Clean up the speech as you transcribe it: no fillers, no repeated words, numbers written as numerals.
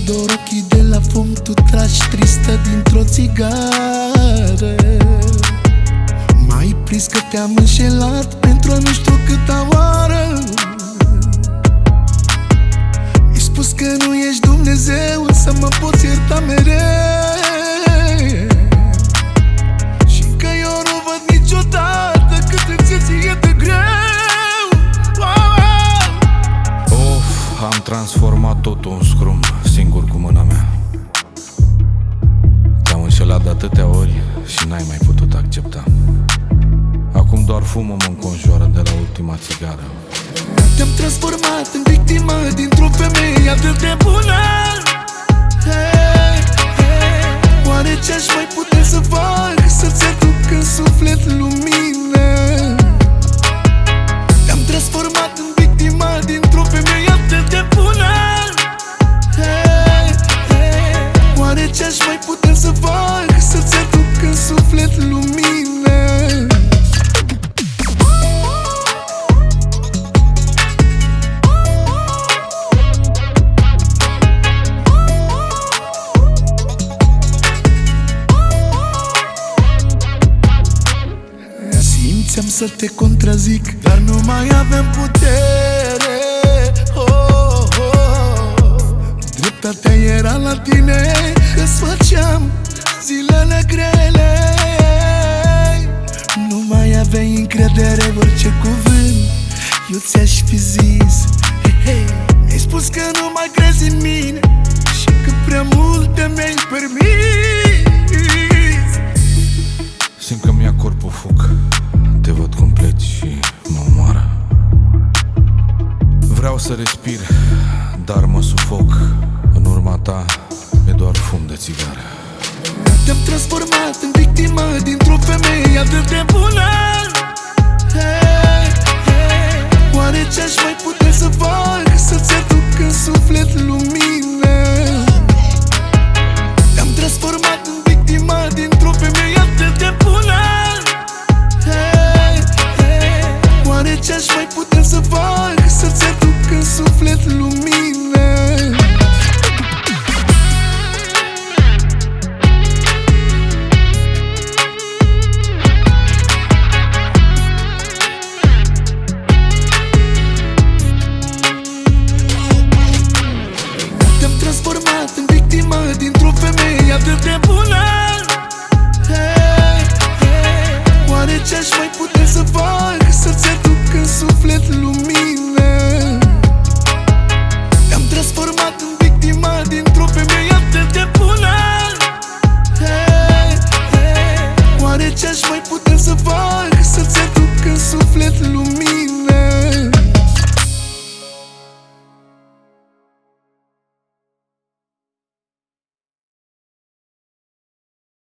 dor ochii de la fum, tu tragi tristă dintr-o țigară. M-ai prins că te-am înșelat pentru nu știu câta oară. Mi-ai spus că nu ești Dumnezeu, să mă poți ierta mereu, și că eu nu văd niciodată cât îți e ție de greu. Of, am transformat totul în scrum, singur cu mâna mea. Te-am înșelat de atâtea ori și n-ai mai putut accepta. Acum doar fumul mă înconjoară de la ultima țigară. Te-am transformat în victimă dintr-o femeie atât de bună. Oare ce-aș mai putea să fac să-ți aduc în suflet lumină? Te-am transformat în victimă dintr-o femeie atât de bună. Oare ce-aș mai putea să fac să-ți aduc în suflet lumină? Simțeam să te contrazic, dar nu mai aveam putere. Dreptatea era la tine, că-ți făceam zilele grele. Nu mai aveai încredere, orice cuvânt eu ți-aș fi zis. Mi-ai spus că nu mai crezi în mine și că prea multe mi-ai permis. Simt că mi-a corpul foc, te văd cum pleci și mă omoară. Vreau să respir, dar mă sufoc. În urma ta e doar fum de țigară. Te-am transformat în victimă dintr-o femeie atât de bună. Oare ce-aș mai putea să fac să-ți aduc în suflet lumină? Te-am transformat în victimă dintr-o femeie atât de bună. Oare ce-aș mai putea să fac să-ți aduc în suflet lumină? Te-am transformat în victimă dintr-o femeie atât de bună.